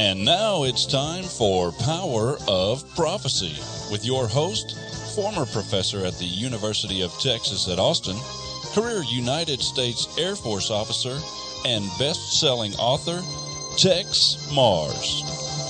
And now it's time for Power of Prophecy with your host, former professor at the University of Texas at Austin, career United States Air Force officer, and best-selling author, Tex Mars.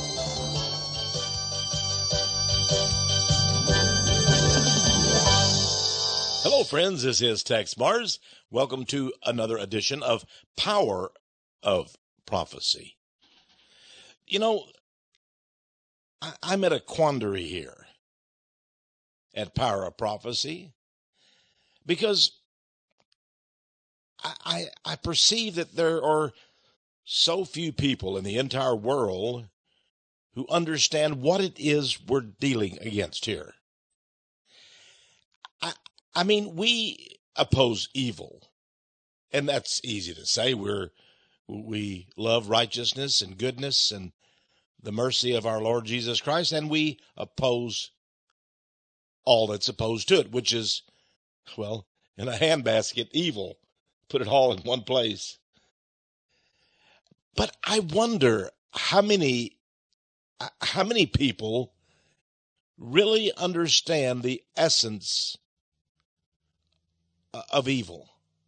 Hello, friends. This is Tex Mars. Welcome to another edition of Power of Prophecy. You know, I'm at a quandary here at Power of Prophecy because I perceive that there are so few people in the entire world who understand what it is we're dealing against here. I mean, we oppose evil, and that's easy to say. We love righteousness and goodness and the mercy of our Lord Jesus Christ, and we oppose all that's opposed to it, which is, well, in a handbasket, evil. Put it all in one place. But I wonder how many people really understand the essence of evil.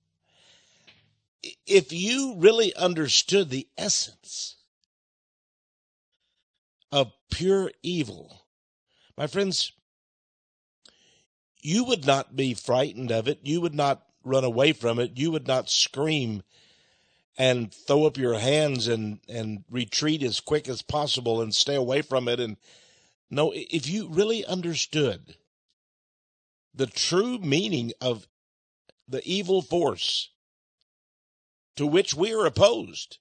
If you really understood the essence of pure evil, my friends, you would not be frightened of it. You would not run away from it. You would not scream and throw up your hands and retreat as quick as possible and stay away from it. And no, if you really understood the true meaning of the evil force to which we are opposed,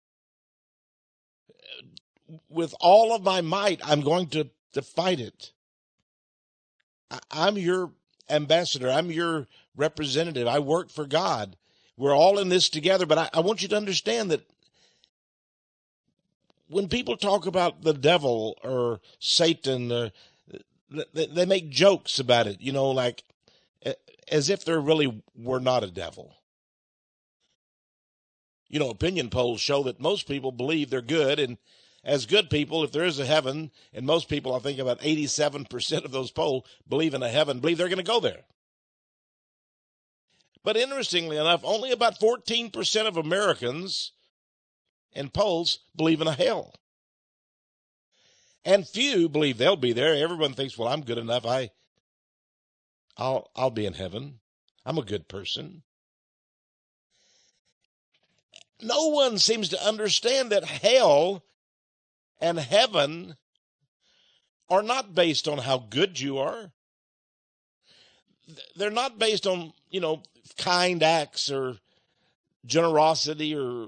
with all of my might, I'm going to fight it. I'm your ambassador. I'm your representative. I work for God. We're all in this together, but I want you to understand that when people talk about the devil or Satan, they make jokes about it, you know, like as if there really were not a devil. You know, opinion polls show that most people believe they're good, and as good people, if there is a heaven, and most people, I think about 87% of those polls believe in a heaven, believe they're going to go there. But interestingly enough, only about 14% of Americans in polls believe in a hell. And few believe they'll be there. Everyone thinks, well, I'm good enough. I'll be in heaven. I'm a good person. No one seems to understand that hell and heaven are not based on how good you are. They're not based on, you know, kind acts or generosity or...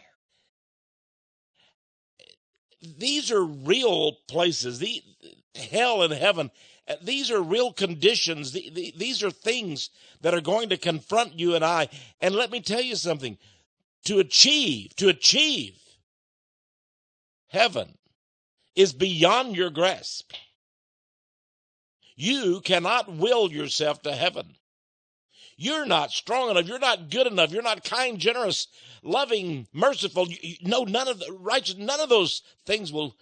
These are real places. The hell and heaven, these are real conditions. These are things that are going to confront you and I. And let me tell you something. To achieve heaven is beyond your grasp. You cannot will yourself to heaven. You're not strong enough. You're not good enough. You're not kind, generous, loving, merciful. No, none of the righteous, none of those things will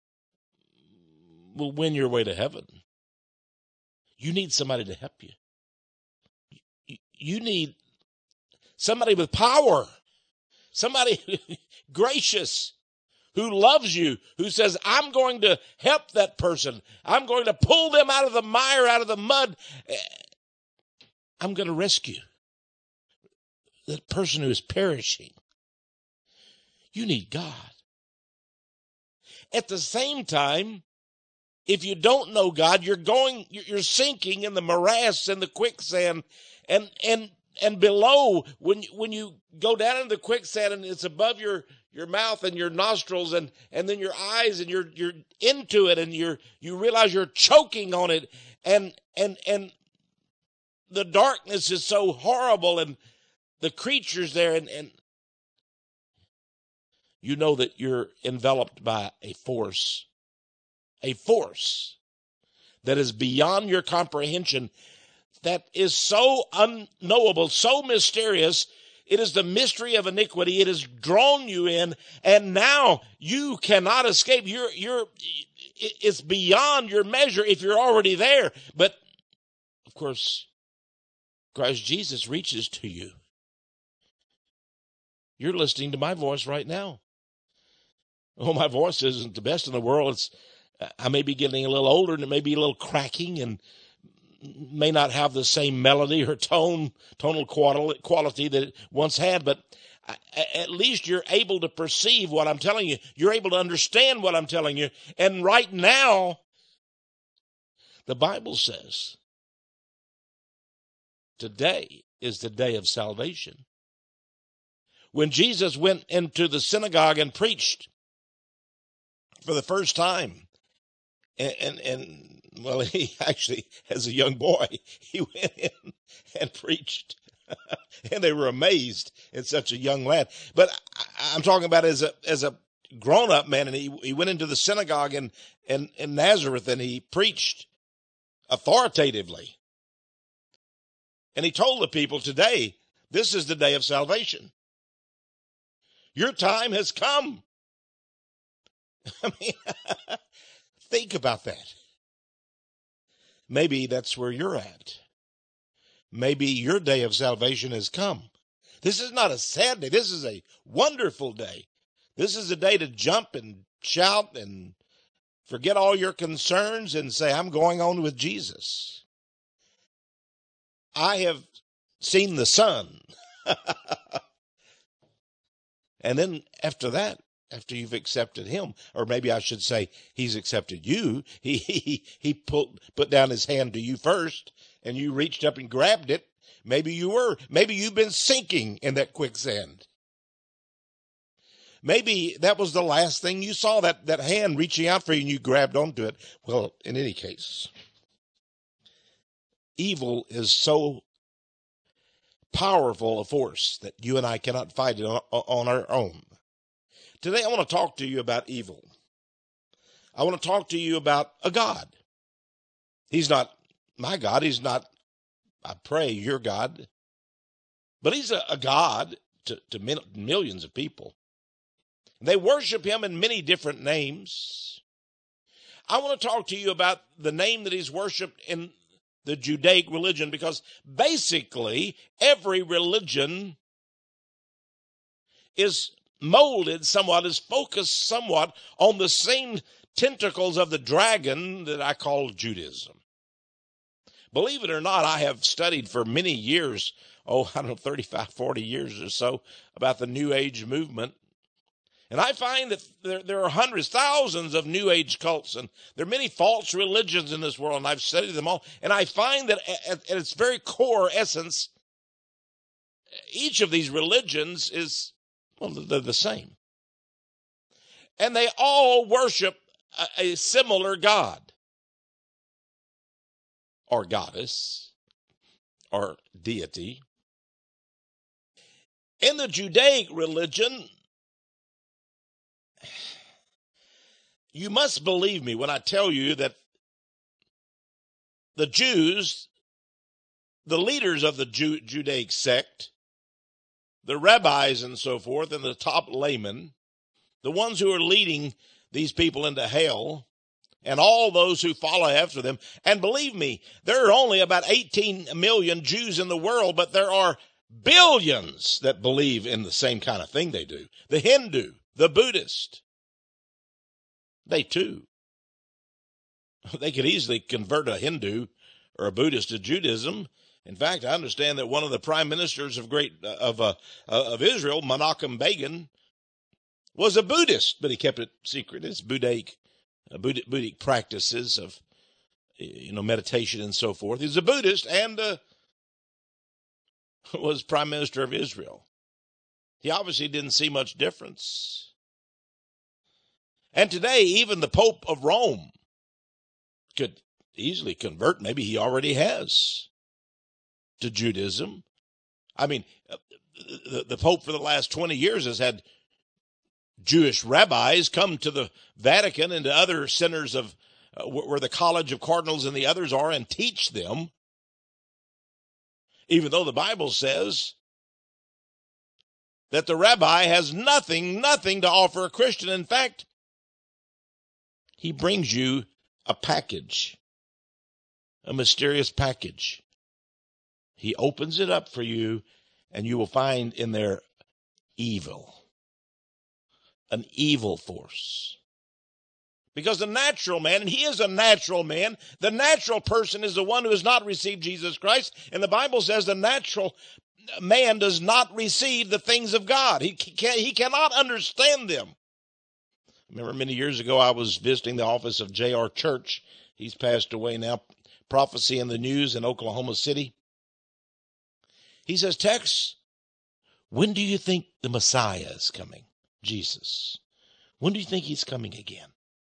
win your way to heaven. You need somebody to help you. You need somebody with power, somebody gracious, who loves you, who says, I'm going to help that person. I'm going to pull them out of the mire, out of the mud. I'm going to rescue that person who is perishing. You need God. At the same time, if you don't know God, you're sinking in the morass and the quicksand and below when you go down into the quicksand and it's above your mouth and your nostrils and then your eyes and you're into it and you realize you're choking on it and the darkness is so horrible and the creatures there and you know that you're enveloped by a force that is beyond your comprehension, that is so unknowable, so mysterious, It is the mystery of iniquity. It has drawn you in, and now you cannot escape. It's beyond your measure if you're already there. But, of course, Christ Jesus reaches to you. You're listening to my voice right now. Oh, my voice isn't the best in the world. I may be getting a little older, and it may be a little cracking, and may not have the same melody or tonal quality that it once had, but at least you're able to perceive what I'm telling you. You're able to understand what I'm telling you. And right now, the Bible says, today is the day of salvation. When Jesus went into the synagogue and preached for the first time, and well, he actually, as a young boy, he went in and preached, and they were amazed at such a young lad. But I'm talking about as a grown-up man, and he went into the synagogue in Nazareth, and he preached authoritatively. And he told the people, today, this is the day of salvation. Your time has come. I mean, think about that. Maybe that's where you're at. Maybe your day of salvation has come. This is not a sad day. This is a wonderful day. This is a day to jump and shout and forget all your concerns and say, I'm going on with Jesus. I have seen the sun. And then after that, after you've accepted him, or maybe I should say he's accepted you, he put down his hand to you first, and you reached up and grabbed it. Maybe you've been sinking in that quicksand. Maybe that was the last thing you saw, that hand reaching out for you, and you grabbed onto it. Well, in any case, evil is so powerful a force that you and I cannot fight it on our own. Today, I want to talk to you about evil. I want to talk to you about a God. He's not my God. He's not, I pray, your God. But he's a God to millions of people. They worship him in many different names. I want to talk to you about the name that he's worshiped in the Judaic religion, because basically every religion is molded somewhat, is focused somewhat on the same tentacles of the dragon that I call Judaism. Believe it or not, I have studied for many years, 35, 40 years or so, about the New Age movement. And I find that there are hundreds, thousands of New Age cults, and there are many false religions in this world, and I've studied them all. And I find that at its very core essence, each of these religions is, well, they're the same. And they all worship a similar God, or goddess, or deity. In the Judaic religion, you must believe me when I tell you that the Jews, the leaders of the Judaic sect, the rabbis and so forth, and the top laymen, the ones who are leading these people into hell, and all those who follow after them. And believe me, there are only about 18 million Jews in the world, but there are billions that believe in the same kind of thing they do. The Hindu, the Buddhist, they too. They could easily convert a Hindu or a Buddhist to Judaism. In fact, I understand that one of the prime ministers of Israel, Menachem Begin, was a Buddhist, but he kept it secret. It's Buddhic practices of, meditation and so forth. He's a Buddhist and was prime minister of Israel. He obviously didn't see much difference. And today, even the Pope of Rome could easily convert. Maybe he already has to Judaism. I mean, the Pope for the last 20 years has had Jewish rabbis come to the Vatican and to other centers of where the College of Cardinals and the others are and teach them, even though the Bible says that the rabbi has nothing to offer a Christian. In fact, he brings you a package, a mysterious package. He opens it up for you, and you will find in there evil, an evil force. Because the natural man, and he is a natural man, the natural person is the one who has not received Jesus Christ. And the Bible says the natural man does not receive the things of God. He cannot understand them. I remember many years ago I was visiting the office of J.R. Church. He's passed away now. Prophecy in the News in Oklahoma City. He says, Tex, when do you think the Messiah is coming? Jesus. When do you think he's coming again?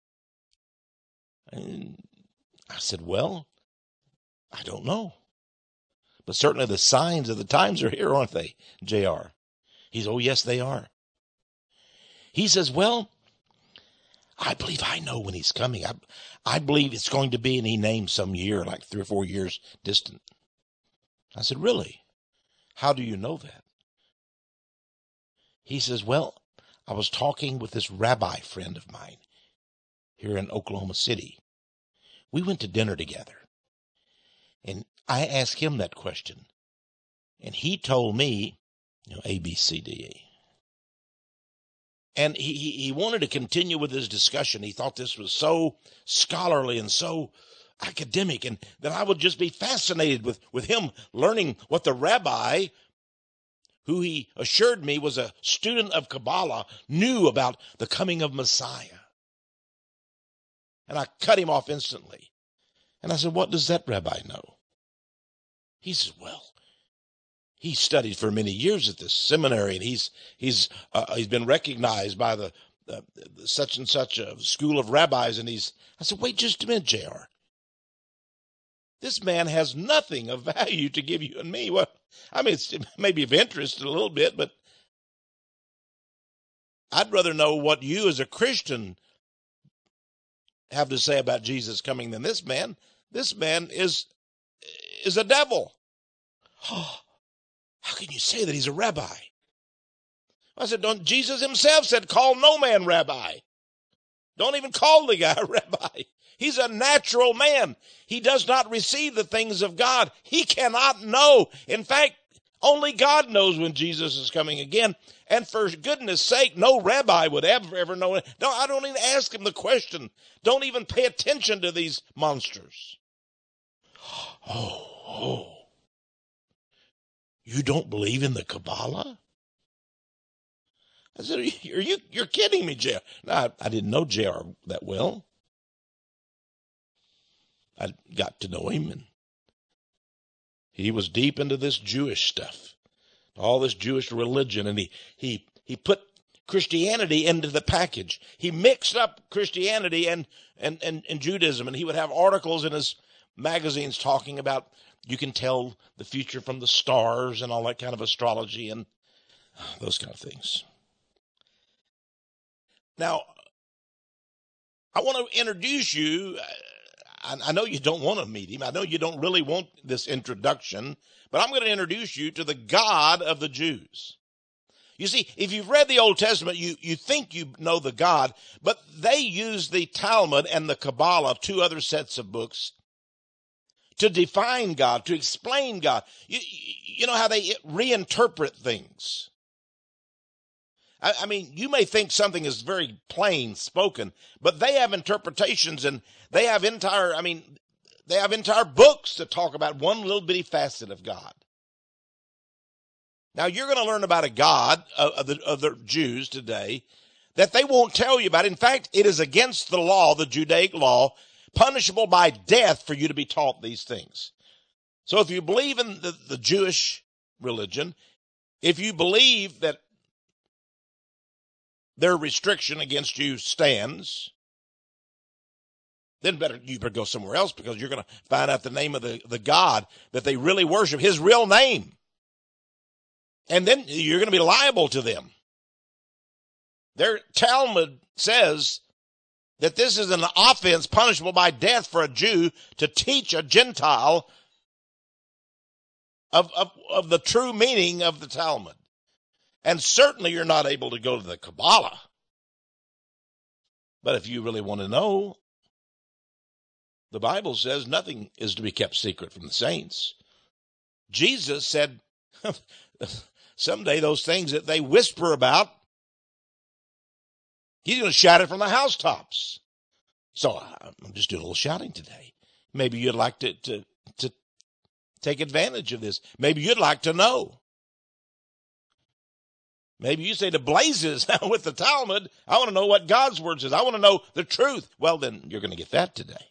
And I said, well, I don't know. But certainly the signs of the times are here, aren't they, J.R.? He says, oh, yes, they are. He says, well, I believe I know when he's coming. I believe it's going to be, and he named some year, like 3 or 4 years distant. I said, really? How do you know that? He says, well, I was talking with this rabbi friend of mine here in Oklahoma City. We went to dinner together, and I asked him that question, and he told me, A, B, C, D, E. And he wanted to continue with his discussion. He thought this was so scholarly and so academic, and that I would just be fascinated with him learning what the rabbi, who he assured me was a student of Kabbalah, knew about the coming of Messiah. And I cut him off instantly. And I said, what does that rabbi know? He said, well, he studied for many years at this seminary, and he's been recognized by the such and such a school of rabbis. And I said, wait just a minute, J.R. This man has nothing of value to give you and me. Well, I mean, it may be of interest a little bit, but I'd rather know what you as a Christian have to say about Jesus coming than this man. This man is a devil. Oh, how can you say that he's a rabbi? I said, Jesus himself said, call no man rabbi. Don't even call the guy a rabbi. He's a natural man. He does not receive the things of God. He cannot know. In fact, only God knows when Jesus is coming again. And for goodness sake, no rabbi would ever know it. No, I don't even ask him the question. Don't even pay attention to these monsters. Oh. You don't believe in the Kabbalah? I said, you're kidding me, J.R. No, I didn't know J.R. that well. I got to know him, and he was deep into this Jewish stuff, all this Jewish religion, and he put Christianity into the package. He mixed up Christianity and Judaism, and he would have articles in his magazines talking about you can tell the future from the stars and all that kind of astrology and those kind of things. Now, I want to introduce you. I know you don't want to meet him. I know you don't really want this introduction, but I'm going to introduce you to the God of the Jews. You see, if you've read the Old Testament, you think you know the God, but they use the Talmud and the Kabbalah, 2 other sets of books, to define God, to explain God. You know how they reinterpret things. I mean, you may think something is very plain spoken, but they have interpretations, and they have entire books to talk about one little bitty facet of God. Now, you're going to learn about a God of the Jews today that they won't tell you about. In fact, it is against the law, the Judaic law, punishable by death for you to be taught these things. So if you believe in the Jewish religion, if you believe that their restriction against you stands, then you better go somewhere else, because you're going to find out the name of the God that they really worship, his real name. And then you're going to be liable to them. Their Talmud says that this is an offense punishable by death for a Jew to teach a Gentile of the true meaning of the Talmud. And certainly you're not able to go to the Kabbalah. But if you really want to know, the Bible says nothing is to be kept secret from the saints. Jesus said, someday those things that they whisper about, he's going to shout it from the housetops. So I'm just doing a little shouting today. Maybe you'd like to take advantage of this. Maybe you'd like to know. Maybe you say to blazes with the Talmud, I want to know what God's word says. I want to know the truth. Well, then you're going to get that today.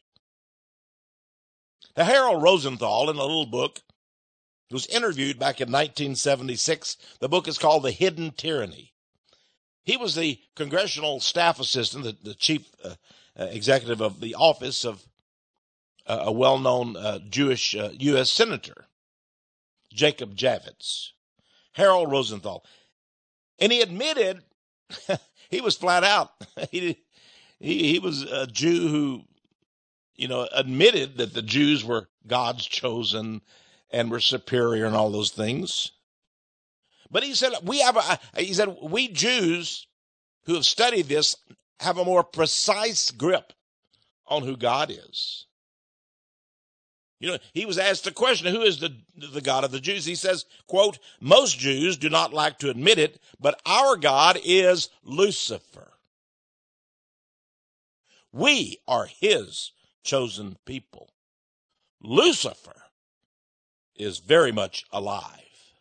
Now, Harold Rosenthal, in a little book, was interviewed back in 1976. The book is called The Hidden Tyranny. He was the congressional staff assistant, the chief executive of the office of a well-known Jewish U.S. senator, Jacob Javits. Harold Rosenthal. And he admitted he was flat out. He was a Jew who, admitted that the Jews were God's chosen and were superior and all those things. But he said, we Jews who have studied this have a more precise grip on who God is. He was asked the question, who is the God of the Jews? He says, quote, most Jews do not like to admit it, but our God is Lucifer. We are his chosen people. Lucifer is very much alive.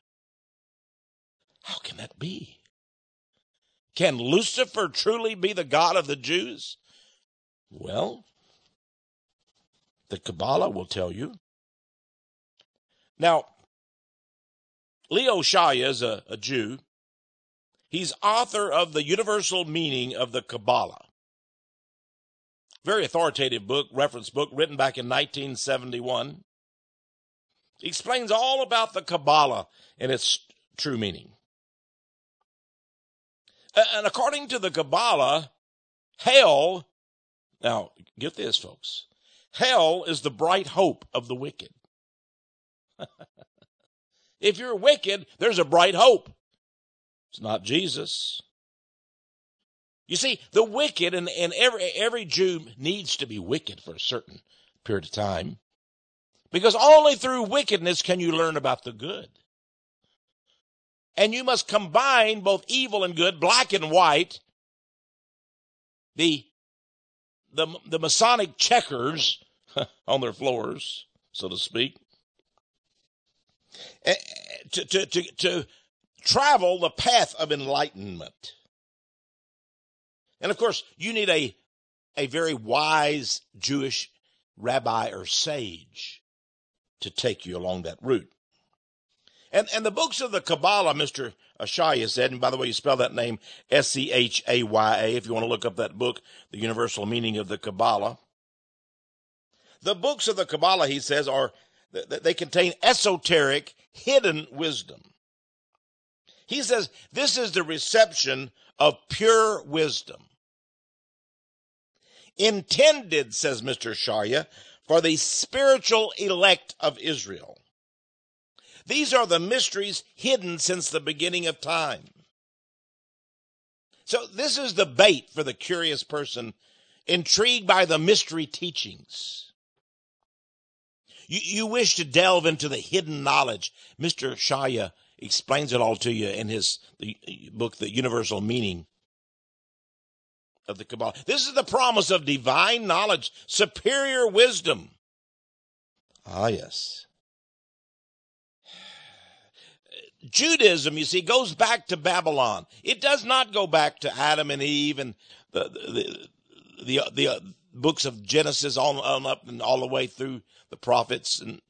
How can that be? Can Lucifer truly be the God of the Jews? Well, the Kabbalah will tell you. Now, Leo Shaya is a Jew. He's author of the Universal Meaning of the Kabbalah. Very authoritative book, reference book, written back in 1971. He explains all about the Kabbalah and its true meaning. And according to the Kabbalah, hell, now get this, folks, hell is the bright hope of the wicked. If you're wicked, there's a bright hope. It's not Jesus. You see, the wicked, and every Jew needs to be wicked for a certain period of time, because only through wickedness can you learn about the good. And you must combine both evil and good, black and white, the Masonic checkers on their floors, so to speak, to travel the path of enlightenment. And of course, you need a very wise Jewish rabbi or sage to take you along that route. And the books of the Kabbalah, Mr. Shaya said, and by the way, you spell that name Schaya, if you want to look up that book, The Universal Meaning of the Kabbalah. The books of the Kabbalah, he says, they contain esoteric, hidden wisdom. He says, this is the reception of pure wisdom. Intended, says Mr. Shaya, for the spiritual elect of Israel. These are the mysteries hidden since the beginning of time. So this is the bait for the curious person intrigued by the mystery teachings. You wish to delve into the hidden knowledge. Mr. Shaya explains it all to you in his book, The Universal Meaning of the Kabbalah. This is the promise of divine knowledge, superior wisdom. Ah, yes. Judaism, you see, goes back to Babylon. It does not go back to Adam and Eve and the books of Genesis on up and all the way through the prophets. And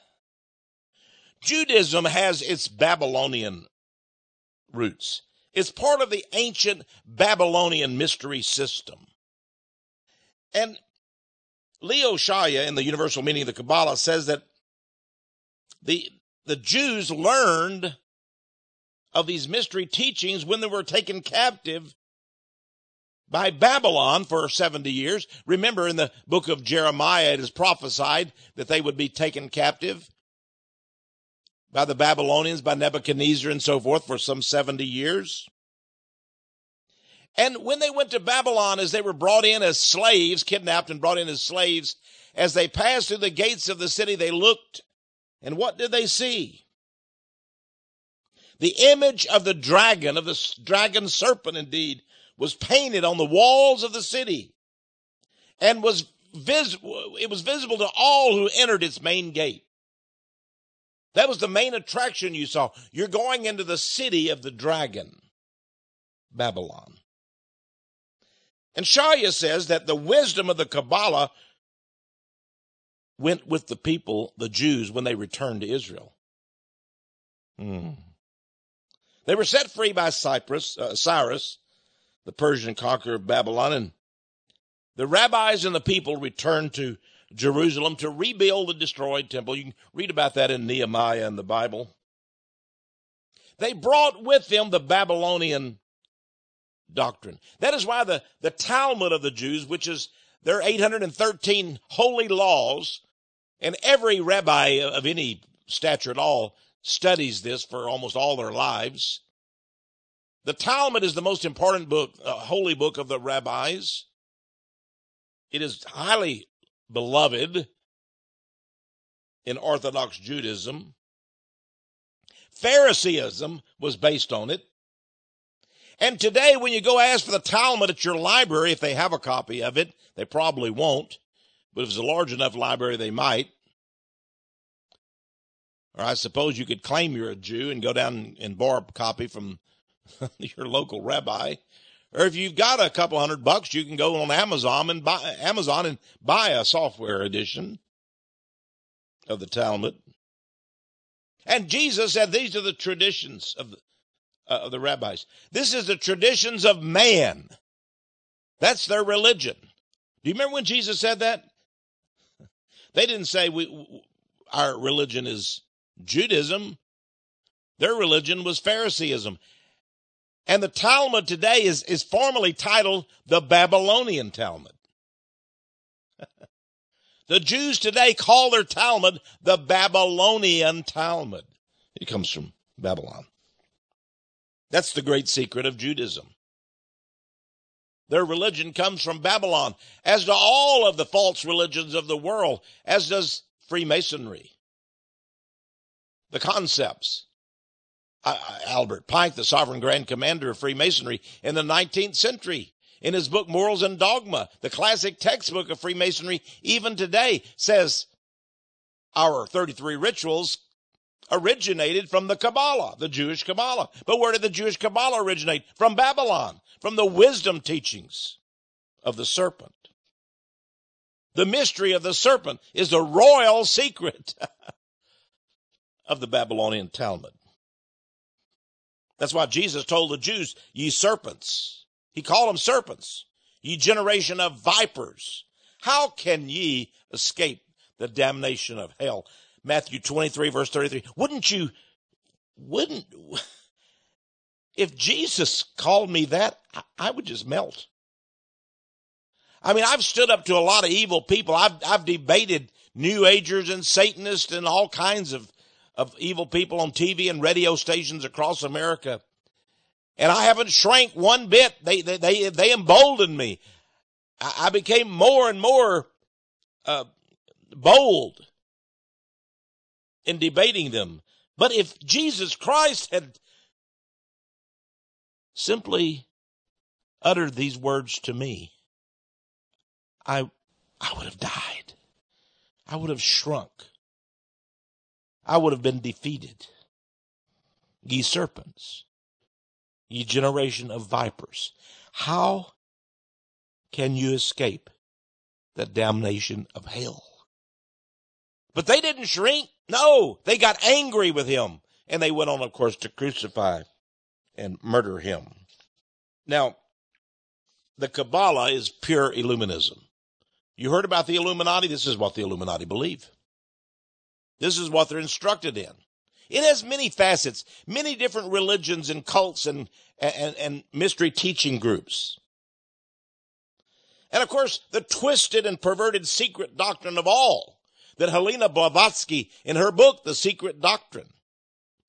Judaism has its Babylonian roots. It's part of the ancient Babylonian mystery system. And Leo Shaya, in the Universal Meaning of the Kabbalah, says that the Jews learned of these mystery teachings when they were taken captive by Babylon for 70 years. Remember, in the book of Jeremiah, it is prophesied that they would be taken captive by the Babylonians, by Nebuchadnezzar and so forth for some 70 years. And when they went to Babylon, as they were brought in as slaves, kidnapped and brought in as slaves, as they passed through the gates of the city, they looked, and what did they see? The image of the dragon serpent indeed, was painted on the walls of the city, and it was visible to all who entered its main gate. That was the main attraction you saw. You're going into the city of the dragon, Babylon. And Shalia says that the wisdom of the Kabbalah went with the people, the Jews, when they returned to Israel. They were set free by Cyrus, the Persian conqueror of Babylon, and the rabbis and the people returned to Jerusalem to rebuild the destroyed temple. You can read about that in Nehemiah in the Bible. They brought with them the Babylonian doctrine. That is why the Talmud of the Jews, which is their 813 holy laws, and every rabbi of any stature at all studies this for almost all their lives. The Talmud is the most important book, holy book of the rabbis. It is highly beloved in Orthodox Judaism. Phariseeism was based on it. And today, when you go ask for the Talmud at your library, if they have a copy of it, they probably won't. But if it's a large enough library, they might. Or I suppose you could claim you're a Jew and go down and borrow a copy from your local rabbi. Or if you've got a couple $100, you can go on Amazon and buy a software edition of the Talmud. And Jesus said these are the traditions of the rabbis. This is the traditions of man. That's their religion. Do you remember when Jesus said that? They didn't say our religion is Judaism. Their religion was Phariseeism. And the Talmud today is formally titled the Babylonian Talmud. The Jews today call their Talmud the Babylonian Talmud. It comes from Babylon. That's the great secret of Judaism. Their religion comes from Babylon, as do all of the false religions of the world, as does Freemasonry. The concepts. Albert Pike, the sovereign grand commander of Freemasonry in the 19th century, in his book Morals and Dogma, the classic textbook of Freemasonry, even today, says our 33 rituals originated from the Kabbalah, the Jewish Kabbalah. But where did the Jewish Kabbalah originate? From Babylon, from the wisdom teachings of the serpent. The mystery of the serpent is the royal secret of the Babylonian Talmud. That's why Jesus told the Jews, ye serpents. He called them serpents. Ye generation of vipers. How can ye escape the damnation of hell? Matthew 23, verse 33. If Jesus called me that, I would just melt. I mean, I've stood up to a lot of evil people. I've debated New Agers and Satanists and all kinds of evil people on TV and radio stations across America. And I haven't shrank one bit. They emboldened me. I became more and more bold in debating them. But if Jesus Christ had simply uttered these words to me, I would have died. I would have shrunk. I would have been defeated. Ye serpents, ye generation of vipers, how can you escape the damnation of hell? But they didn't shrink. No, they got angry with him. And they went on, of course, to crucify and murder him. Now, the Kabbalah is pure Illuminism. You heard about the Illuminati? This is what the Illuminati believe. This is what they're instructed in. It has many facets, many different religions and cults and mystery teaching groups. And of course, the twisted and perverted secret doctrine of all that Helena Blavatsky in her book, The Secret Doctrine.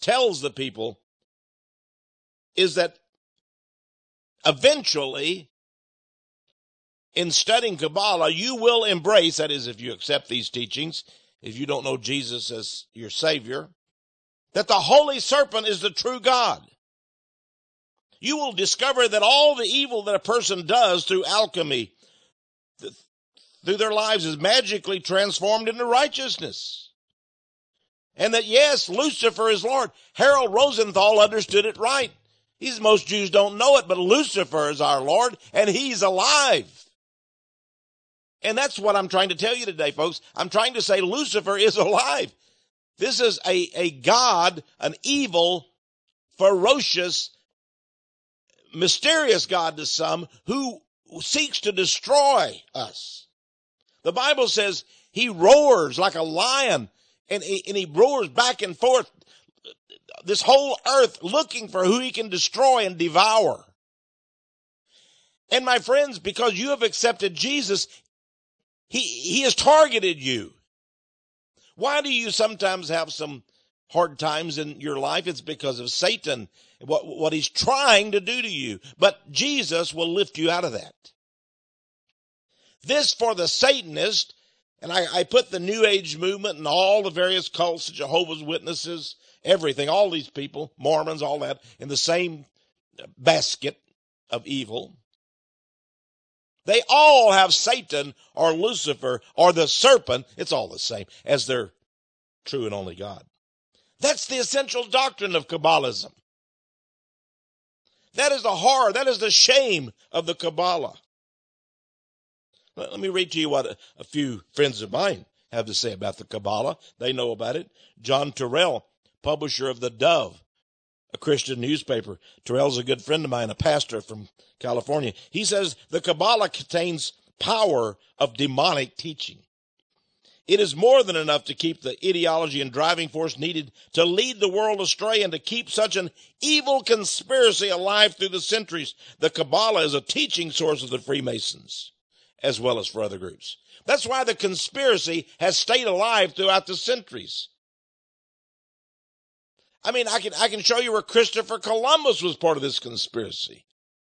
tells the people is that eventually, in studying Kabbalah, you will embrace, that is, if you accept these teachings, if you don't know Jesus as your Savior, that the holy serpent is the true God. You will discover that all the evil that a person does through alchemy, through their lives, is magically transformed into righteousness. And that, yes, Lucifer is Lord. Harold Rosenthal understood it right. Most Jews don't know it, but Lucifer is our Lord, and he's alive. And that's what I'm trying to tell you today, folks. I'm trying to say Lucifer is alive. This is a God, an evil, ferocious, mysterious God to some, who seeks to destroy us. The Bible says he roars like a lion, and he roars back and forth this whole earth looking for who he can destroy and devour. And my friends, because you have accepted Jesus, he has targeted you. Why do you sometimes have some hard times in your life? It's because of Satan, what he's trying to do to you. But Jesus will lift you out of that. This for the Satanist, and I put the New Age movement and all the various cults, Jehovah's Witnesses, everything, all these people, Mormons, all that, in the same basket of evil. They all have Satan or Lucifer or the serpent, it's all the same, as their true and only God. That's the essential doctrine of Kabbalism. That is the horror, that is the shame of the Kabbalah. Let me read to you what a few friends of mine have to say about the Kabbalah. They know about it. John Terrell, publisher of The Dove, a Christian newspaper. Terrell's a good friend of mine, a pastor from California. He says the Kabbalah contains power of demonic teaching. It is more than enough to keep the ideology and driving force needed to lead the world astray and to keep such an evil conspiracy alive through the centuries. The Kabbalah is a teaching source of the Freemasons, as well as for other groups. That's why the conspiracy has stayed alive throughout the centuries. I mean, I can show you where Christopher Columbus was part of this conspiracy.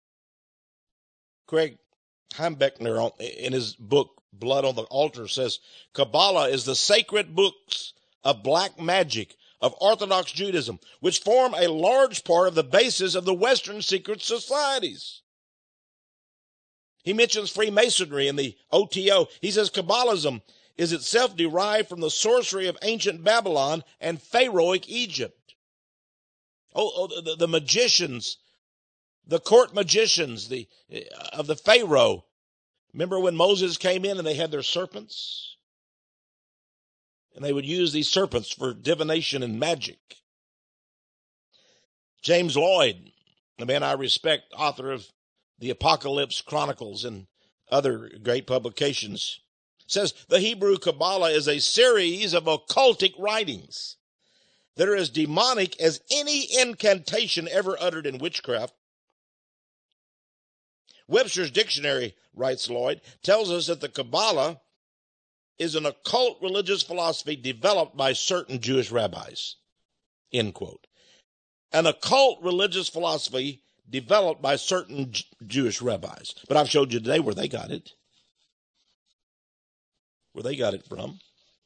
Craig Heimbeckner, in his book, Blood on the Altar, says, Kabbalah is the sacred books of black magic of Orthodox Judaism, which form a large part of the basis of the Western secret societies. He mentions Freemasonry in the OTO. He says Kabbalism is itself derived from the sorcery of ancient Babylon and Pharaohic Egypt. The magicians, the court magicians of the Pharaoh. Remember when Moses came in and they had their serpents? And they would use these serpents for divination and magic. James Lloyd, the man I respect, author of the Apocalypse Chronicles and other great publications, says the Hebrew Kabbalah is a series of occultic writings that are as demonic as any incantation ever uttered in witchcraft. Webster's Dictionary, writes Lloyd, tells us that the Kabbalah is an occult religious philosophy developed by certain Jewish rabbis. End quote. An occult religious philosophy developed by certain Jewish rabbis. But I've showed you today where they got it. Where they got it from.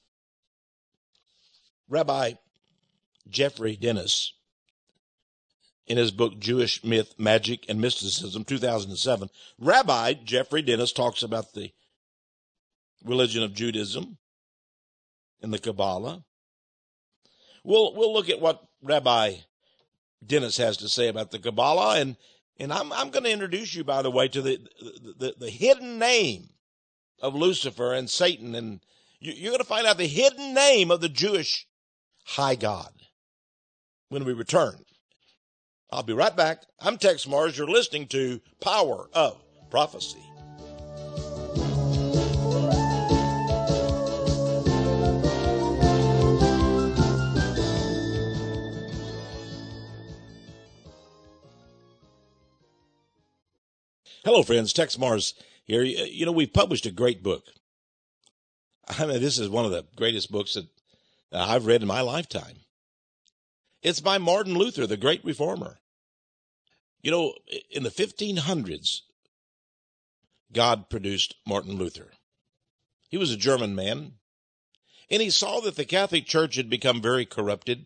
Rabbi Jeffrey Dennis, in his book Jewish Myth, Magic, and Mysticism, 2007, Rabbi Jeffrey Dennis talks about the religion of Judaism and the Kabbalah. We'll look at what Rabbi Dennis has to say about the Kabbalah, and I'm going to introduce you, by the way, to the hidden name of Lucifer and Satan, and you're going to find out the hidden name of the Jewish high God when we return. I'll be right back. I'm Tex Mars. You're listening to Power of Prophecy. Hello, friends. Tex Mars here. You know, we've published a great book. I mean, this is one of the greatest books that I've read in my lifetime. It's by Martin Luther, the great reformer. You know, in the 1500s, God produced Martin Luther. He was a German man, and he saw that the Catholic Church had become very corrupted,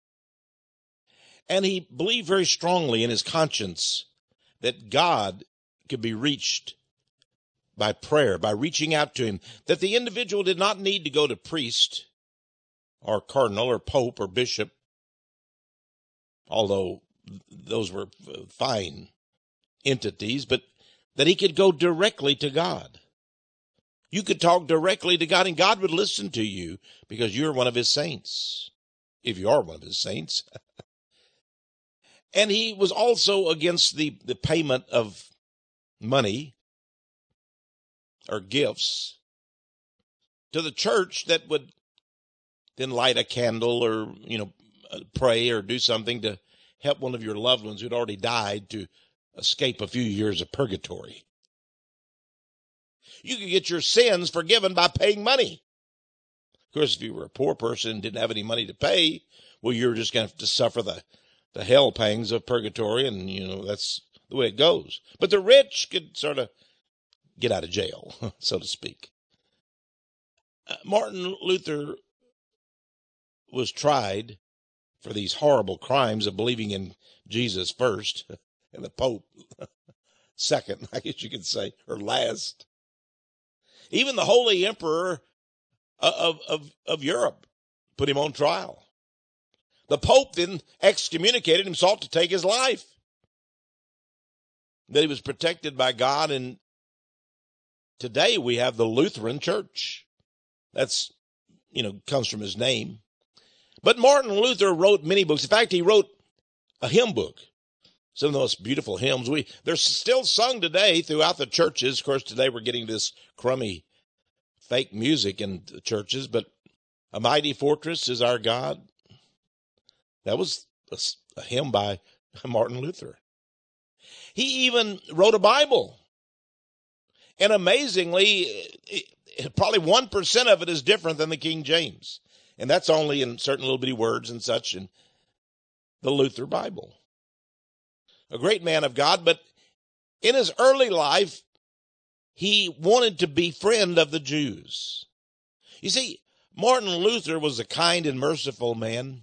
and he believed very strongly in his conscience that God could be reached by prayer, by reaching out to him, that the individual did not need to go to priest or cardinal or pope or bishop, although those were fine entities, but that he could go directly to God. You could talk directly to God, and God would listen to you because you're one of his saints, if you are one of his saints. And he was also against the payment of money or gifts to the church that would then light a candle or, pray or do something to help one of your loved ones who'd already died to escape a few years of purgatory. You could get your sins forgiven by paying money. Of course, if you were a poor person and didn't have any money to pay, well, you're just going to have to suffer the hell pangs of purgatory, and, that's the way it goes. But the rich could sort of get out of jail, so to speak. Martin Luther was tried for these horrible crimes of believing in Jesus first and the Pope second, I guess you could say, or last. Even the Holy Emperor of Europe put him on trial. The Pope then excommunicated him, sought to take his life. That he was protected by God, and today we have the Lutheran Church. That's, comes from his name. But Martin Luther wrote many books. In fact, he wrote a hymn book. Some of the most beautiful hymns. They're still sung today throughout the churches. Of course, today we're getting this crummy fake music in the churches, but A Mighty Fortress is Our God. That was a hymn by Martin Luther. He even wrote a Bible. And amazingly, probably 1% of it is different than the King James. And that's only in certain little bitty words and such in the Luther Bible. A great man of God, but in his early life, he wanted to be friend of the Jews. You see, Martin Luther was a kind and merciful man.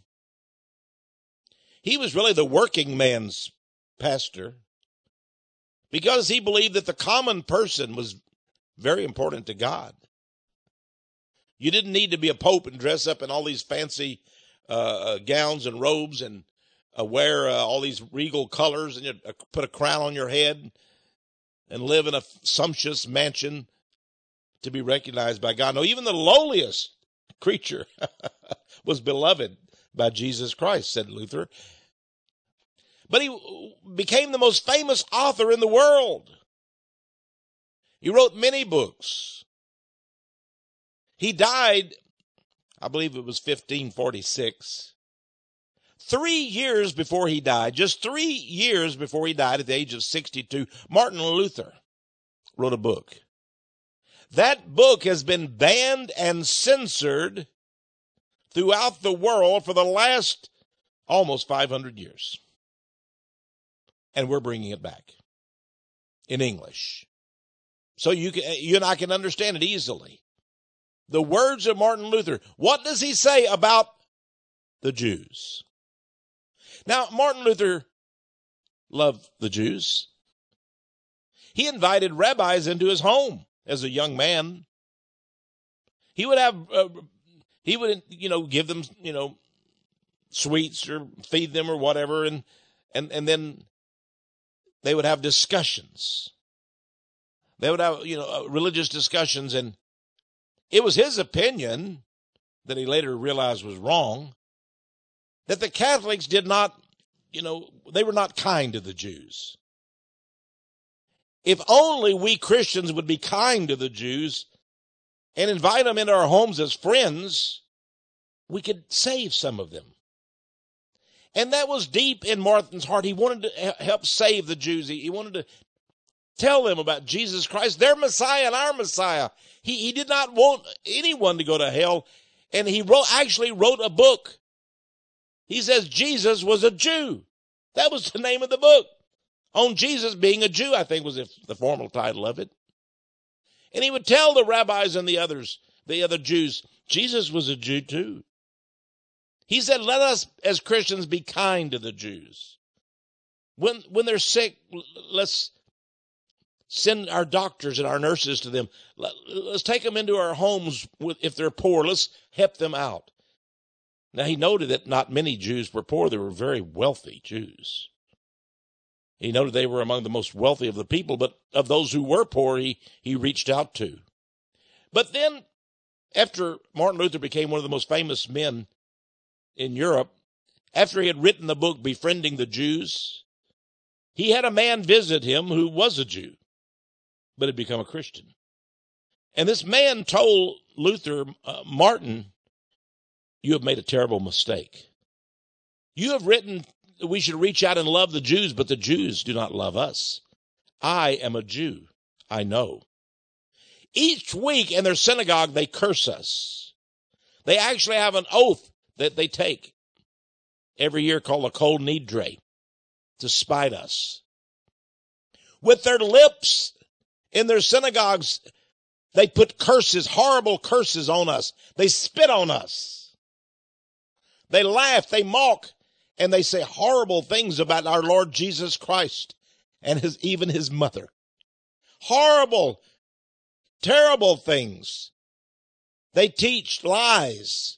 He was really the working man's pastor because he believed that the common person was very important to God. You didn't need to be a pope and dress up in all these fancy gowns and robes and wear all these regal colors and put a crown on your head and live in a sumptuous mansion to be recognized by God. No, even the lowliest creature was beloved by Jesus Christ, said Luther. But he became the most famous author in the world. He wrote many books. He died, I believe it was 1546. 3 years before he died, just 3 years before he died at the age of 62, Martin Luther wrote a book. That book has been banned and censored throughout the world for the last almost 500 years. And we're bringing it back in English. So you and I can understand it easily. The words of Martin Luther. What does he say about the Jews? Now, Martin Luther loved the Jews. He invited rabbis into his home as a young man. He would have, give them, sweets or feed them or whatever, and then they would have discussions. They would have, religious discussions, and it was his opinion that he later realized was wrong, that the Catholics did not, they were not kind to the Jews. If only we Christians would be kind to the Jews and invite them into our homes as friends, we could save some of them. And that was deep in Martin's heart. He wanted to help save the Jews. He wanted to tell them about Jesus Christ, their Messiah and our Messiah. He did not want anyone to go to hell. And he actually wrote a book. He says Jesus was a Jew. That was the name of the book. On Jesus being a Jew, I think was the formal title of it. And he would tell the rabbis and the other Jews, Jesus was a Jew too. He said, let us as Christians be kind to the Jews. When they're sick, let's send our doctors and our nurses to them. Let's take them into our homes if they're poor. Let's help them out. Now, he noted that not many Jews were poor. They were very wealthy Jews. He noted they were among the most wealthy of the people, but of those who were poor, he reached out to. But then, after Martin Luther became one of the most famous men in Europe, after he had written the book Befriending the Jews, he had a man visit him who was a Jew, but had become a Christian. And this man told Luther, Martin, you have made a terrible mistake. You have written that we should reach out and love the Jews, but the Jews do not love us. I am a Jew. I know. Each week in their synagogue, they curse us. They actually have an oath that they take every year called a Kol Nidre to spite us. With their lips in their synagogues, they put curses, horrible curses on us. They spit on us. They laugh, they mock, and they say horrible things about our Lord Jesus Christ and even his mother. Horrible, terrible things. They teach lies,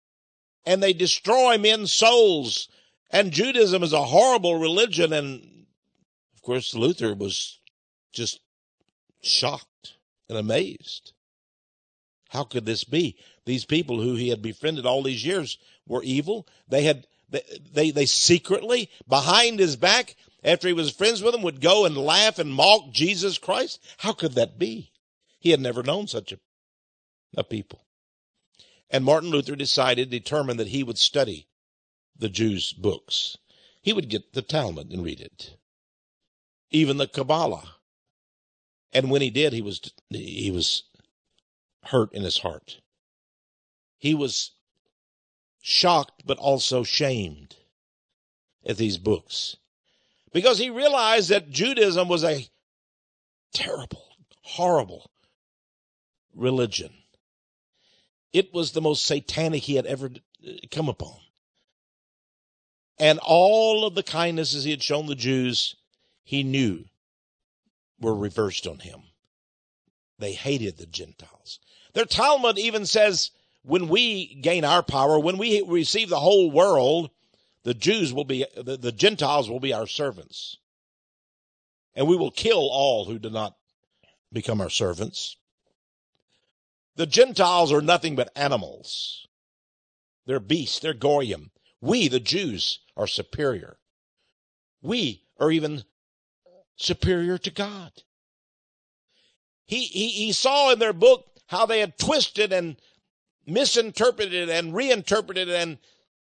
and they destroy men's souls. And Judaism is a horrible religion. And, of course, Luther was just shocked and amazed. How could this be? These people who he had befriended all these years were evil. They secretly, behind his back, after he was friends with them, would go and laugh and mock Jesus Christ. How could that be? He had never known such a people. And Martin Luther determined that he would study the Jews' books. He would get the Talmud and read it, even the Kabbalah. And when he did, he was hurt in his heart. He was shocked, but also shamed at these books, because he realized that Judaism was a terrible, horrible religion. It was the most satanic he had ever come upon. And all of the kindnesses he had shown the Jews, he knew were reversed on him. They hated the Gentiles. Their Talmud even says, when we gain our power, when we receive the whole world, the Gentiles will be our servants. And we will kill all who do not become our servants. The Gentiles are nothing but animals. They're beasts. They're goyim. We, the Jews, are superior. We are even superior to God. He saw in their book how they had twisted and misinterpreted and reinterpreted and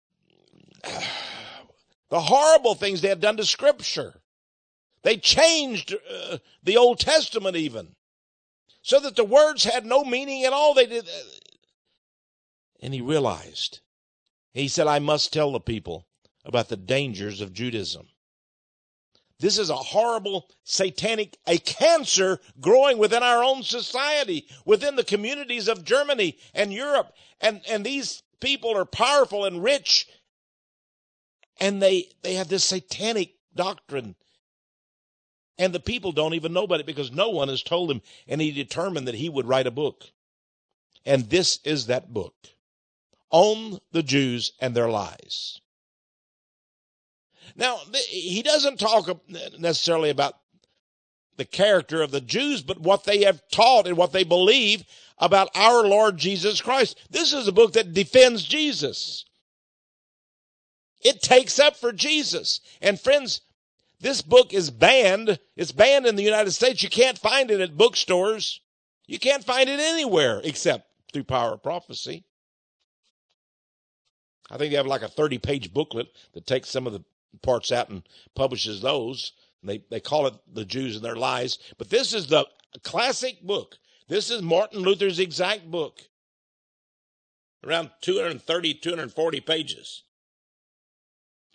the horrible things they had done to Scripture. They changed the Old Testament even, so that the words had no meaning at all. They did. And he realized, he said, I must tell the people about the dangers of Judaism. This is a horrible, satanic, a cancer growing within our own society, within the communities of Germany and Europe. And these people are powerful and rich, and they have this satanic doctrine. And the people don't even know about it because no one has told him. And he determined that he would write a book. And this is that book, On the Jews and Their Lies. Now, he doesn't talk necessarily about the character of the Jews, but what they have taught and what they believe about our Lord Jesus Christ. This is a book that defends Jesus. It takes up for Jesus. And friends, this book is banned. It's banned in the United States. You can't find it at bookstores. You can't find it anywhere except through Power of Prophecy. I think they have like a 30-page booklet that takes some of the parts out and publishes those. They call it The Jews and Their Lies. But this is the classic book. This is Martin Luther's exact book. Around 230, 240 pages.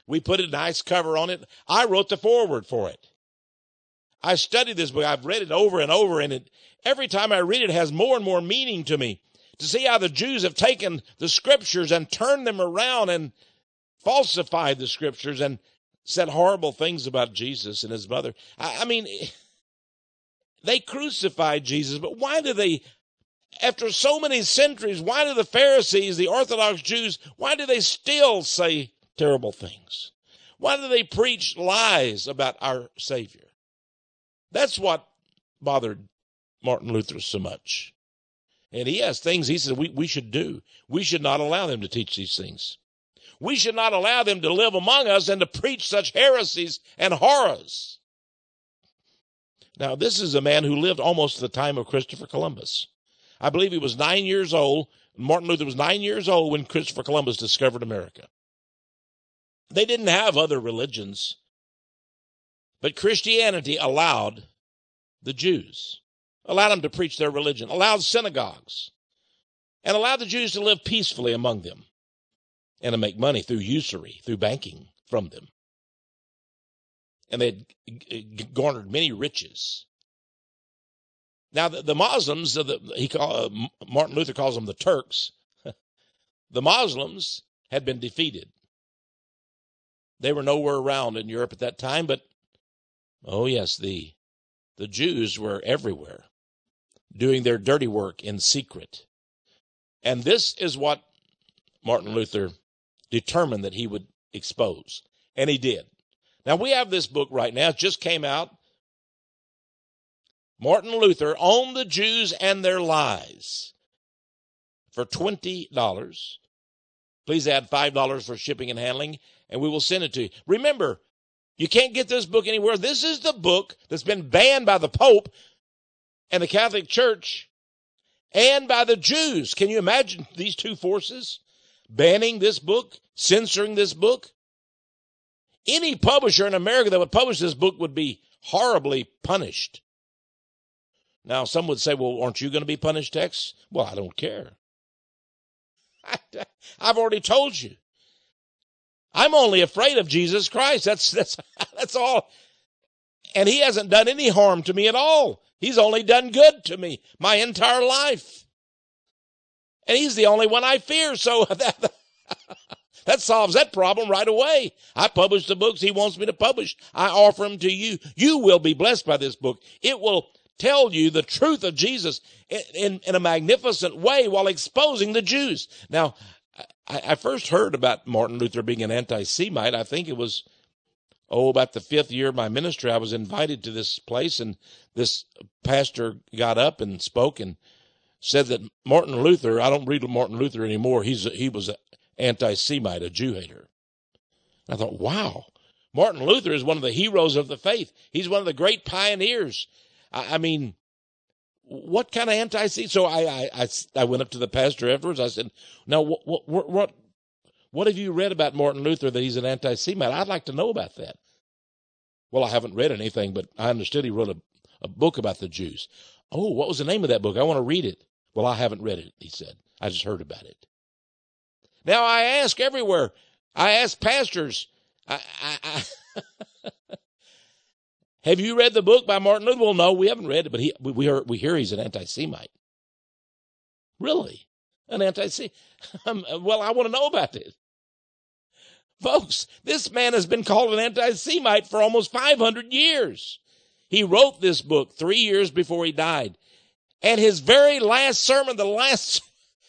We put a nice cover on it. I wrote the foreword for it. I studied this book. I've read it over and over, and every time I read it, it has more and more meaning to me. To see how the Jews have taken the scriptures and turned them around and falsified the scriptures and said horrible things about Jesus and his mother. I mean, they crucified Jesus, but why do they, after so many centuries, why do the Pharisees, the Orthodox Jews, why do they still say terrible things? Why do they preach lies about our Savior? That's what bothered Martin Luther so much. And he has things he said we should do. We should not allow them to teach these things. We should not allow them to live among us and to preach such heresies and horrors. Now, this is a man who lived almost the time of Christopher Columbus. I believe he was 9 years old. Martin Luther was 9 years old when Christopher Columbus discovered America. They didn't have other religions, but Christianity allowed the Jews, allowed them to preach their religion, allowed synagogues, and allowed the Jews to live peacefully among them and to make money through usury, through banking from them. And they had garnered many riches. Now, the Muslims, Martin Luther calls them the Turks. The Muslims had been defeated. They were nowhere around in Europe at that time, but, oh yes, the Jews were everywhere, doing their dirty work in secret. And this is what Martin Luther determined that he would expose. And he did. Now, we have this book right now. It just came out. Martin Luther on the Jews and their lies for $20. Please add $5 for shipping and handling, and we will send it to you. Remember, you can't get this book anywhere. This is the book that's been banned by the Pope and the Catholic Church and by the Jews. Can you imagine these two forces banning this book, censoring this book? Any publisher in America that would publish this book would be horribly punished. Now, some would say, well, aren't you going to be punished, Tex? Well, I don't care. I've already told you. I'm only afraid of Jesus Christ. That's all. And he hasn't done any harm to me at all. He's only done good to me my entire life. And he's the only one I fear. So that solves that problem right away. I publish the books he wants me to publish. I offer them to you. You will be blessed by this book. It will tell you the truth of Jesus in a magnificent way while exposing the Jews. Now, I first heard about Martin Luther being an anti-Semite. I think it was, about the 5th year of my ministry. I was invited to this place, and this pastor got up and spoke and said that Martin Luther, I don't read Martin Luther anymore, he was an anti-Semite, a Jew hater. I thought, wow, Martin Luther is one of the heroes of the faith. He's one of the great pioneers. I mean, what kind of anti-Semite? So I went up to the pastor afterwards. I said, now, what have you read about Martin Luther that he's an anti-Semite? I'd like to know about that. Well, I haven't read anything, but I understood he wrote a book about the Jews. Oh, what was the name of that book? I want to read it. Well, I haven't read it, he said. I just heard about it. Now, I ask everywhere. I ask pastors. Have you read the book by Martin Luther? Well, no, we haven't read it, but we hear he's an anti-Semite. Really? An anti-Semite? Well, I want to know about it. Folks, this man has been called an anti-Semite for almost 500 years. He wrote this book 3 years before he died. And his very last sermon, the last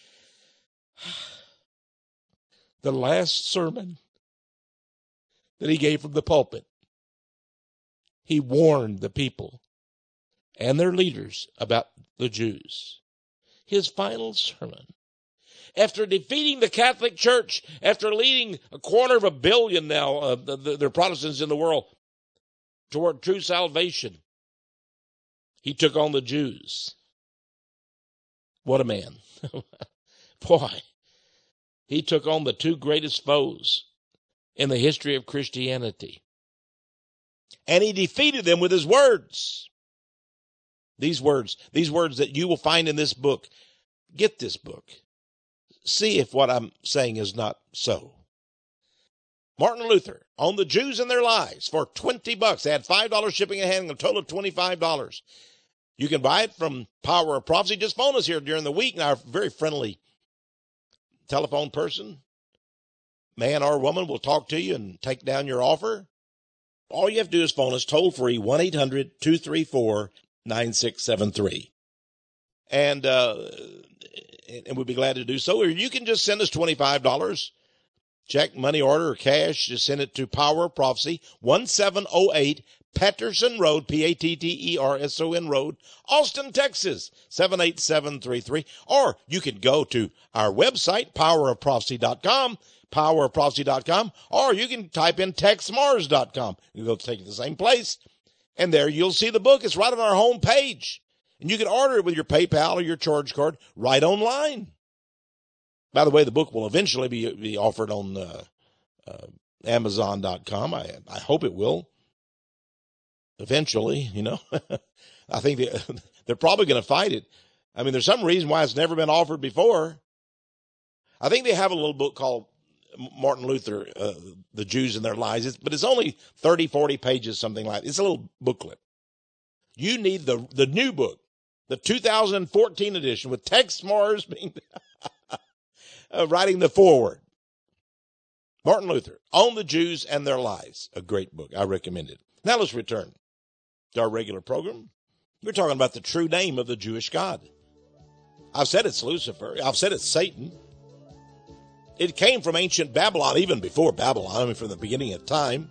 sermon that he gave from the pulpit, he warned the people and their leaders about the Jews. His final sermon, after defeating the Catholic Church, after leading 250 million now, the Protestants in the world, toward true salvation, he took on the Jews. What a man. Boy, he took on the two greatest foes in the history of Christianity. And he defeated them with his words. These words that you will find in this book. Get this book. See if what I'm saying is not so. Martin Luther on the Jews and their lies for $20. They had $5 shipping and handling, a total of $25. You can buy it from Power of Prophecy. Just phone us here during the week. And our very friendly telephone person, man or woman, will talk to you and take down your offer. All you have to do is phone us toll free, 1-800-234-9673. And we'd be glad to do so. Or you can just send us $25. Check, money order, or cash. Just send it to Power of Prophecy, 1708 Patterson Road, Patterson Road, Austin, Texas, 78733. Or you can go to our website, powerofprophecy.com, powerofprophecy.com, or you can type in textmars.com. You go take it to the same place, and there you'll see the book. It's right on our home page. And you can order it with your PayPal or your charge card right online. By the way, the book will eventually be offered on Amazon.com. I hope it will. Eventually, you know. I think they're probably going to fight it. I mean, there's some reason why it's never been offered before. I think they have a little book called Martin Luther, The Jews and Their Lies, but it's only 30, 40 pages, something like that. It's a little booklet. You need the new book, the 2014 edition, with Tex Mars being writing the foreword. Martin Luther, On the Jews and Their Lies, a great book. I recommend it. Now let's return to our regular program. We're talking about the true name of the Jewish God. I've said it's Lucifer. I've said it's Satan. It came from ancient Babylon, even before Babylon, I mean, from the beginning of time.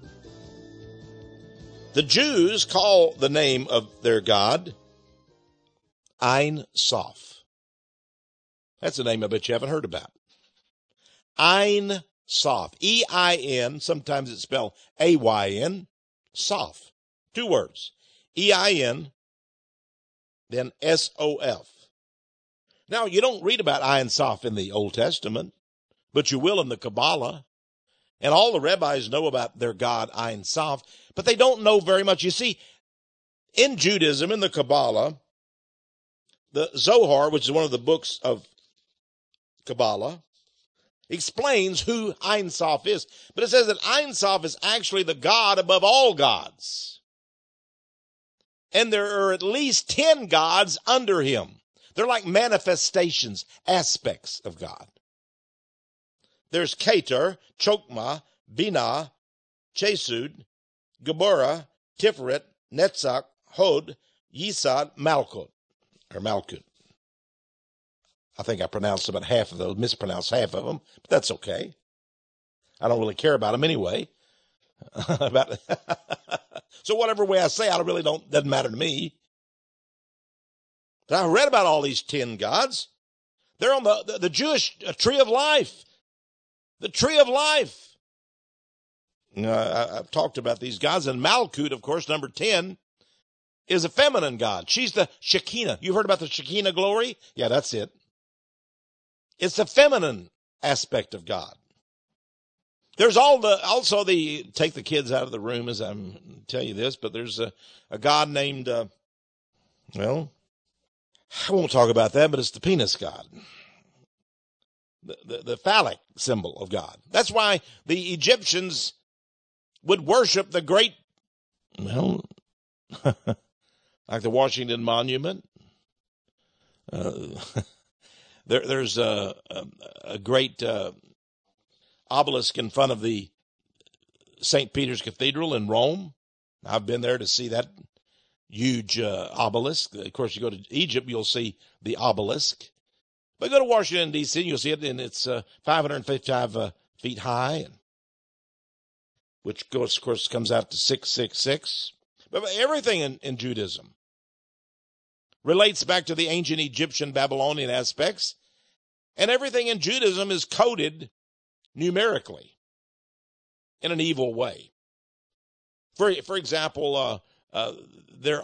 The Jews call the name of their God Ein Sof. That's a name I bet you haven't heard about. Ein Sof. E-I-N, sometimes it's spelled A-Y-N, Sof. Two words. E-I-N, then S-O-F. Now, you don't read about Ein Sof in the Old Testament, but you will in the Kabbalah. And all the rabbis know about their God, Ein Sof, but they don't know very much. You see, in Judaism, in the Kabbalah, the Zohar, which is one of the books of Kabbalah, explains who Ein Sof is. But it says that Ein Sof is actually the God above all gods. And there are at least 10 gods under him. They're like manifestations, aspects of God. There's Keter, Chokmah, Binah, Chesud, Geburah, Tiferet, Netzach, Hod, Yesod, Malkut. I think I pronounced about half of those, mispronounced half of them, but that's okay. I don't really care about them anyway. So whatever way I say, doesn't matter to me. But I read about all these 10 gods. They're on the Jewish tree of life. The tree of life. I've talked about these gods, and Malkut, of course, number 10, is a feminine god. She's the Shekinah. You heard about the Shekinah glory? Yeah, that's it. It's the feminine aspect of God. There's also take the kids out of the room as I'm telling you this, but there's a god named, I won't talk about that, but it's the penis god. The phallic symbol of God. That's why the Egyptians would worship the great, like the Washington Monument. There's a great obelisk in front of the St. Peter's Cathedral in Rome. I've been there to see that huge obelisk. Of course, you go to Egypt, you'll see the obelisk. But go to Washington, D.C., you'll see it, and it's 555 feet high, which, of course, comes out to 666. But everything in Judaism relates back to the ancient Egyptian Babylonian aspects, and everything in Judaism is coded numerically in an evil way. For example, they're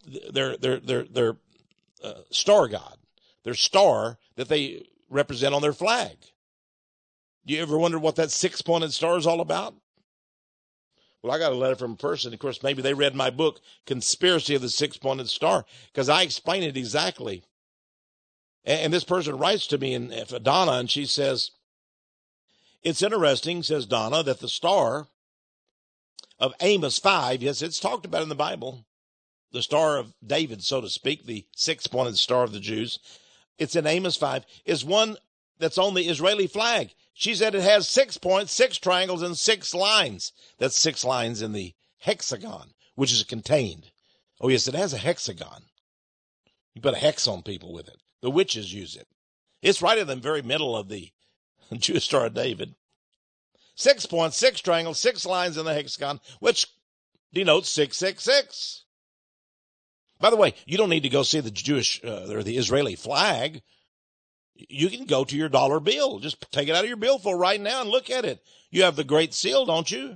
star god. Their star that they represent on their flag. Do you ever wonder what that 6-pointed star is all about? Well, I got a letter from a person. Of course, maybe they read my book, Conspiracy of the 6-Pointed Star, because I explain it exactly. And this person writes to me, Donna, and she says, It's interesting, says Donna, that the star of Amos 5, yes, it's talked about in the Bible, the Star of David, so to speak, the six-pointed star of the Jews, it's in Amos 5, is one that's on the Israeli flag. She said it has 6 points, 6 triangles, and 6 lines. That's 6 lines in the hexagon, which is contained. Oh, yes, it has a hexagon. You put a hex on people with it. The witches use it. It's right in the very middle of the Jewish Star of David. 6 points, 6 triangles, 6 lines in the hexagon, which denotes 666. By the way, you don't need to go see the Jewish or the Israeli flag. You can go to your dollar bill. Just take it out of your billfold right now and look at it. You have the Great Seal, don't you?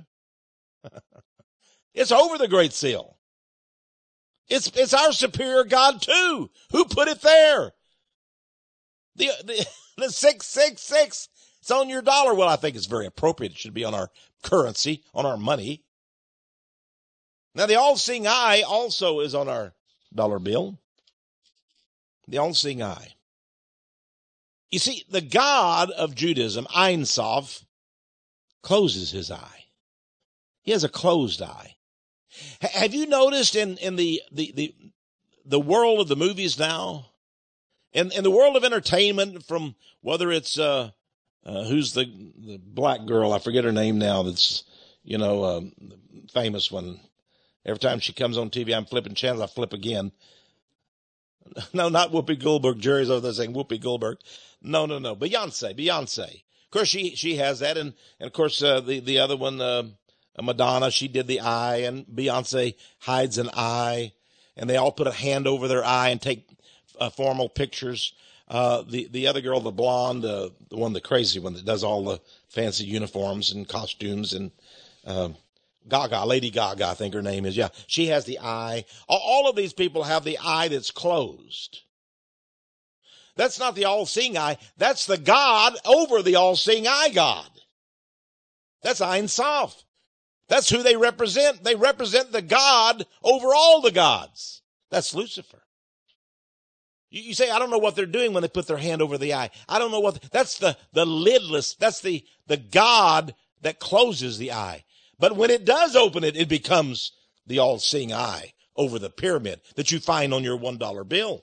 It's over the Great Seal. It's our superior God too. Who put it there? The 666. It's on your dollar. Well, I think it's very appropriate. It should be on our currency, on our money. Now, the all-seeing eye also is on our dollar bill. The all-seeing eye. You see, the God of Judaism, Ein Sof, closes his eye. He has a closed eye. Have you noticed in the world of the movies now, in the world of entertainment, from whether it's who's the black girl, I forget her name now, that's famous one. Every time she comes on TV, I'm flipping channels, I flip again. No, not Whoopi Goldberg. Jerry's over there saying Whoopi Goldberg. No. Beyonce. Of course, she has that. And of course, the other one, Madonna, she did the eye, and Beyonce hides an eye, and they all put a hand over their eye and take formal pictures. The other girl, the blonde, the crazy one that does all the fancy uniforms and costumes, and Lady Gaga, I think her name is. Yeah, she has the eye. All of these people have the eye that's closed. That's not the all-seeing eye. That's the God over the all-seeing eye God. That's Ein Sof. That's who they represent. They represent the God over all the gods. That's Lucifer. You say, I don't know what they're doing when they put their hand over the eye. I don't know that's the lidless, that's the God that closes the eye. But when it does open it, it becomes the all-seeing eye over the pyramid that you find on your $1 bill.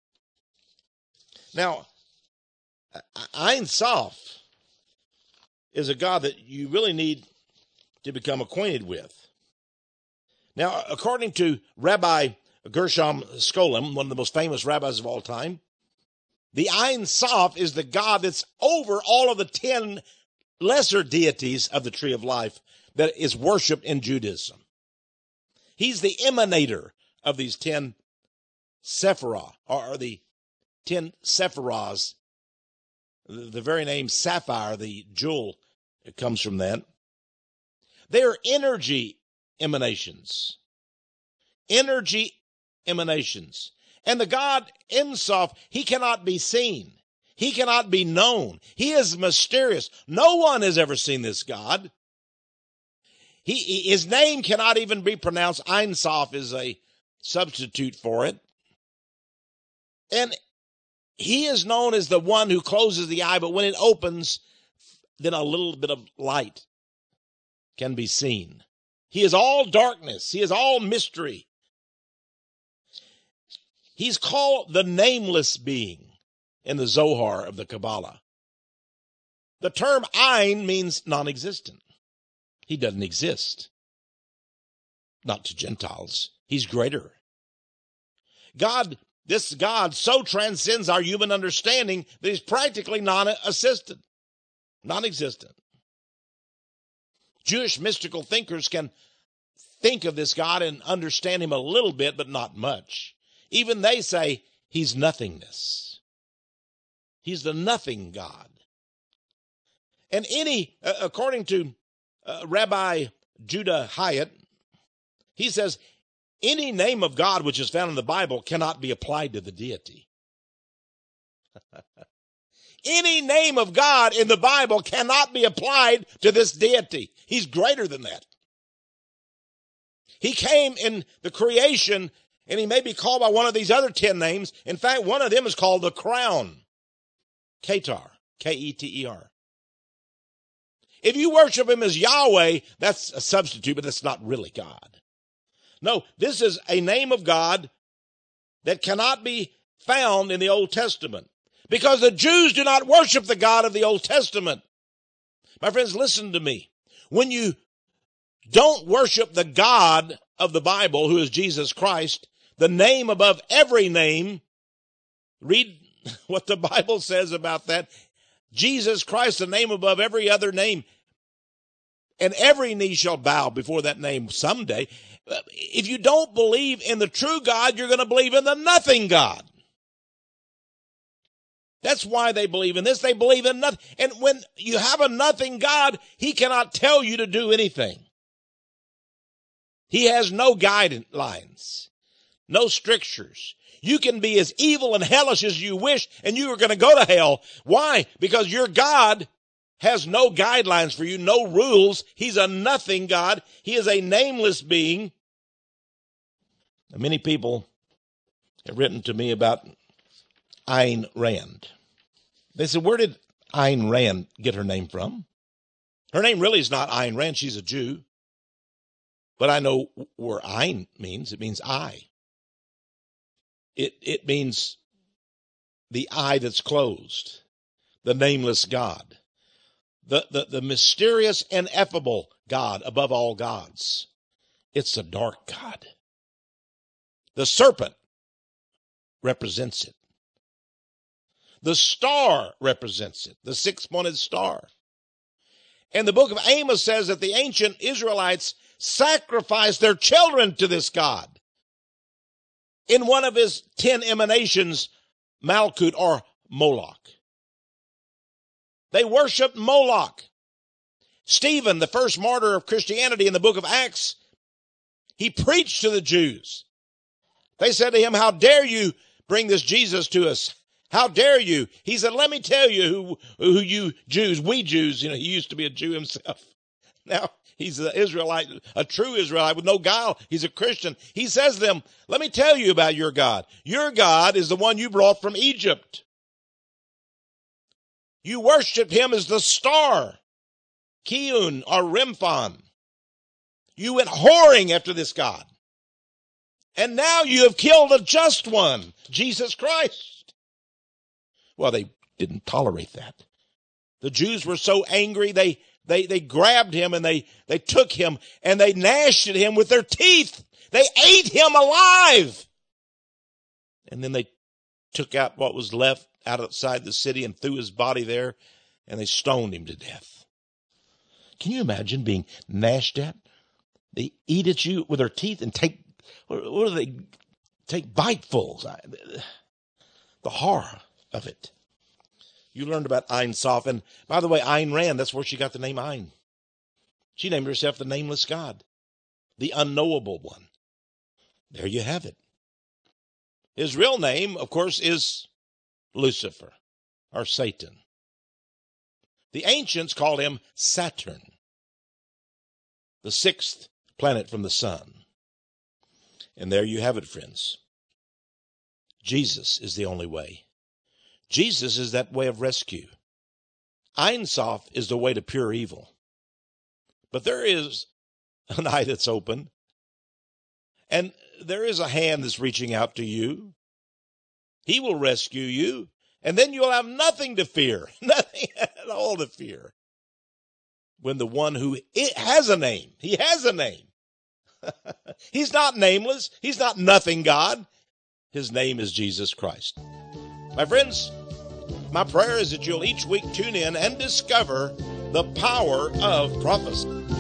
Now, Ein Sof is a God that you really need to become acquainted with. Now, according to Rabbi Gershom Scholem, one of the most famous rabbis of all time, the Ein Sof is the God that's over all of the 10 lesser deities of the tree of life that is worshipped in Judaism. He's the emanator of these 10 Sephirah, or the 10 Sephiras. The very name sapphire, the jewel, it comes from that. They are energy emanations. Energy emanations. And the God Ein Sof, he cannot be seen. He cannot be known. He is mysterious. No one has ever seen this God. His name cannot even be pronounced. Ein Sof is a substitute for it. And he is known as the one who closes the eye, but when it opens, then a little bit of light can be seen. He is all darkness. He is all mystery. He's called the nameless being in the Zohar of the Kabbalah. The term Ein means non-existent. He doesn't exist. Not to Gentiles. He's greater. This God so transcends our human understanding that he's practically non-existent. Jewish mystical thinkers can think of this God and understand him a little bit, but not much. Even they say he's nothingness. He's the nothing God. And according to Rabbi Judah Hyatt, he says, any name of God which is found in the Bible cannot be applied to the deity. Any name of God in the Bible cannot be applied to this deity. He's greater than that. He came in the creation, and he may be called by one of these other 10 names. In fact, one of them is called the crown. Keter, Keter. If you worship him as Yahweh, that's a substitute, but that's not really God. No, this is a name of God that cannot be found in the Old Testament, because the Jews do not worship the God of the Old Testament. My friends, listen to me. When you don't worship the God of the Bible, who is Jesus Christ, the name above every name, read what the Bible says about that. Jesus Christ, the name above every other name, and every knee shall bow before that name someday. If you don't believe in the true God, you're going to believe in the nothing God. That's why they believe in this. They believe in nothing. And when you have a nothing God, he cannot tell you to do anything. He has no guidelines, no strictures. You can be as evil and hellish as you wish, and you are going to go to hell. Why? Because your God has no guidelines for you, no rules. He's a nothing God. He is a nameless being. Many people have written to me about Ayn Rand. They said, where did Ayn Rand get her name from? Her name really is not Ayn Rand. She's a Jew. But I know where Ayn means. It means eye. It means the eye that's closed, the nameless God, the mysterious, ineffable God above all gods. It's the dark God. The serpent represents it. The star represents it, the six-pointed star. And the book of Amos says that the ancient Israelites sacrificed their children to this God. In one of his 10 emanations, Malkut or Moloch. They worshiped Moloch. Stephen, the first martyr of Christianity in the book of Acts, he preached to the Jews. They said to him, how dare you bring this Jesus to us? How dare you? He said, let me tell you who you Jews, we Jews, he used to be a Jew himself. Now, he's an Israelite, a true Israelite with no guile. He's a Christian. He says to them, let me tell you about your God. Your God is the one you brought from Egypt. You worship him as the star, Kiun or Remphan. You went whoring after this God. And now you have killed a just one, Jesus Christ. Well, they didn't tolerate that. The Jews were so angry, they grabbed him and they took him and they gnashed at him with their teeth. They ate him alive. And then they took out what was left outside the city and threw his body there, and they stoned him to death. Can you imagine being gnashed at? They eat at you with their teeth and take bitefuls. The horror of it. You learned about Ein Sof. And by the way, Ayn Rand, that's where she got the name Ayn. She named herself the nameless God, the unknowable one. There you have it. His real name, of course, is Lucifer or Satan. The ancients called him Saturn, the sixth planet from the sun. And there you have it, friends. Jesus is the only way. Jesus is that way of rescue. Ein Sof is the way to pure evil. But there is an eye that's open, and there is a hand that's reaching out to you. He will rescue you, and then you'll have nothing to fear, nothing at all to fear. When the one who has a name, he has a name. He's not nameless. He's not nothing God. His name is Jesus Christ. My friends, my prayer is that you'll each week tune in and discover the power of prophecy.